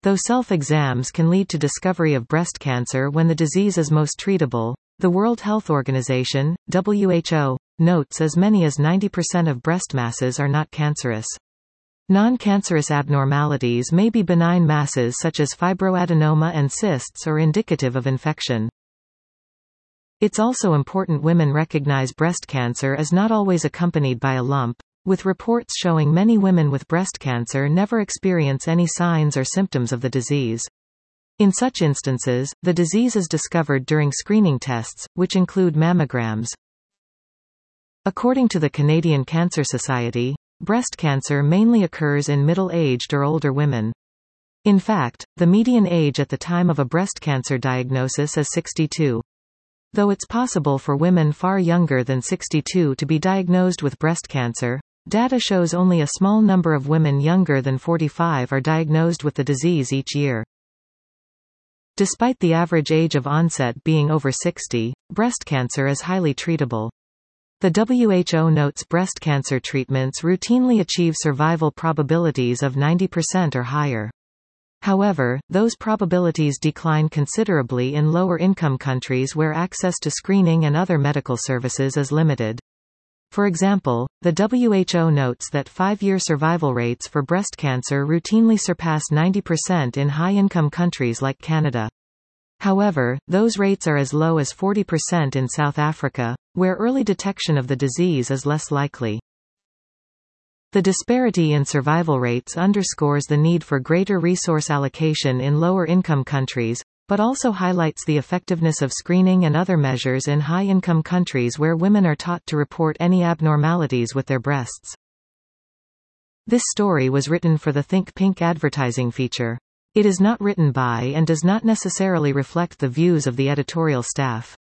Though self-exams can lead to discovery of breast cancer when the disease is most treatable, the World Health Organization, WHO, notes as many as 90% of breast masses are not cancerous. Non-cancerous abnormalities may be benign masses such as fibroadenoma and cysts or indicative of infection. It's also important women recognize breast cancer is not always accompanied by a lump, with reports showing many women with breast cancer never experience any signs or symptoms of the disease. In such instances, the disease is discovered during screening tests, which include mammograms. According to the Canadian Cancer Society, breast cancer mainly occurs in middle-aged or older women. In fact, the median age at the time of a breast cancer diagnosis is 62. Though it's possible for women far younger than 62 to be diagnosed with breast cancer, data shows only a small number of women younger than 45 are diagnosed with the disease each year. Despite the average age of onset being over 60, breast cancer is highly treatable. The WHO notes breast cancer treatments routinely achieve survival probabilities of 90% or higher. However, those probabilities decline considerably in lower-income countries where access to screening and other medical services is limited. For example, the WHO notes that 5-year survival rates for breast cancer routinely surpass 90% in high-income countries like Canada. However, those rates are as low as 40% in South Africa, where early detection of the disease is less likely. The disparity in survival rates underscores the need for greater resource allocation in lower-income countries, but also highlights the effectiveness of screening and other measures in high-income countries where women are taught to report any abnormalities with their breasts. This story was written for the Think Pink advertising feature. It is not written by and does not necessarily reflect the views of the editorial staff.